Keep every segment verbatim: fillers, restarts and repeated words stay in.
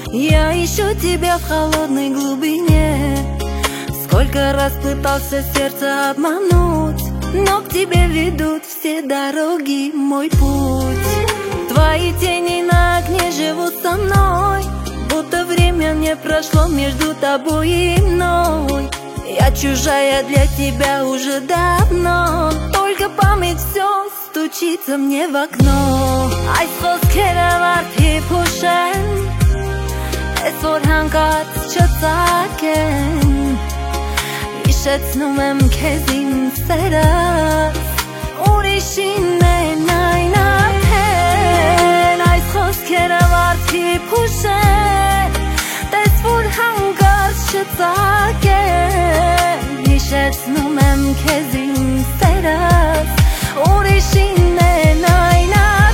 Я ищу тебя в холодной глубине. Сколько раз пытался сердце обмануть, но к тебе ведут все дороги, мой путь. Твои тени на окне живут со мной, будто время не прошло между тобой и мной. Я чужая для тебя уже давно, только память все стучится мне в окно. Այս խոսքերը վարդի փուշեն, ես որ հանկարծ չծագեն, հիշեցնում եմ քեզ իմ սերս, ուրիշին են այն արդեն։ Այս խոսքերը վարդի փուշեն, տես որ հանկարծ չծագեն, հիշեցնում եմ քեզ իմ սերս, ուրիշին են այն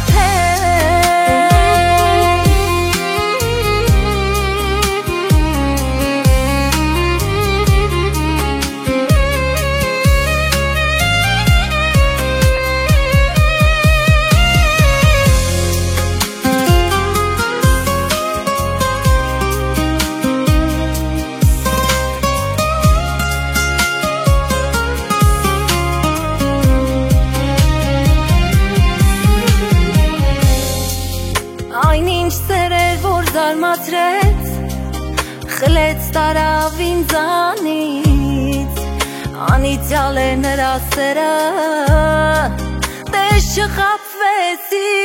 զարմացրեց, խլեց տարավ ինձանից, անիծյալ է նրա սերը, տես չխաբվես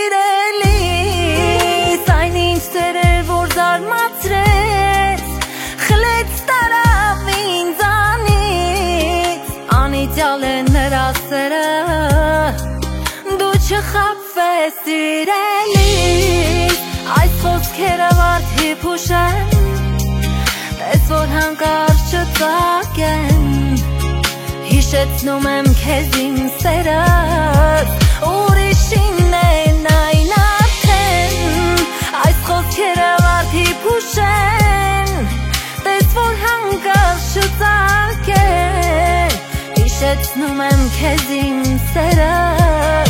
սիրելիս։ Այն ինչ սեր էր, որ զարմացրեց, խլեց տարավ ինձանից, անիծյալ է նրա սերը, դու չխաբվես սիրելիս։ Այս խոսքերը վարդի փուշեն, տես որ հանկարծ չծագեն, հիշեցնում եմ քեզ իմ սերս, ուրիշին են այն արդեն։ Այս խոսքերը վարդի փուշեն, տես որ հանկարծ չծագեն, հիշեցնում եմ քեզ իմ սերս,